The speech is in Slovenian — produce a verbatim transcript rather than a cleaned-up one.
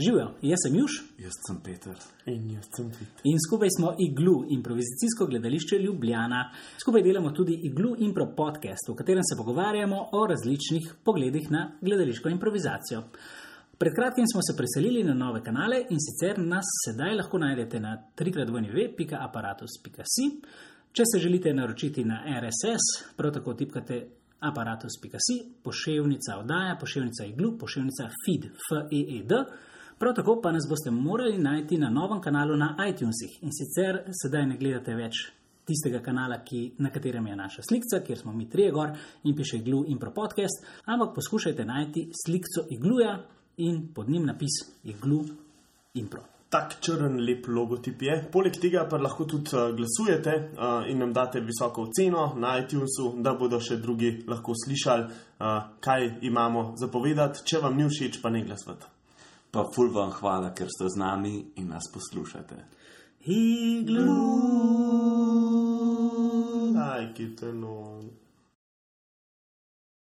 Živijo, jaz sem Juš. Jaz sem Peter. In jaz sem Vid. In skupaj smo Iglu, improvizacijsko gledališče Ljubljana. Skupaj delamo tudi Iglu Impro podcast, v katerem se pogovarjamo o različnih pogledih na gledališko improvizacijo. Pred kratkim smo se preselili na nove kanale in sicer nas sedaj lahko najdete na w w w pika aparatus pika si. Če se želite naročiti na R S S, prav tako tipkate aparatus pika si, poševnica oddaja, poševnica Iglu, poševnica feed, F E E D. Prav tako pa nas boste morali najti na novem kanalu na iTunesih. In sicer sedaj ne gledate več tistega kanala, ki, na katerem je naša slikca, kjer smo mi trije gor in piše Iglu Impro podcast, ampak poskušajte najti slikco Igluja in pod njim napis Iglu Impro. Tak črn lep logotip je. Poleg tega pa lahko tudi uh, glasujete uh, in nam date visoko oceno na iTunesu, da bodo še drugi lahko slišali, uh, kaj imamo zapovedati. Če vam ni všeč, pa ne glasujete. Pa ful vam hvala, ker ste z nami in nas poslušate. Iglu. Aj, ki te no...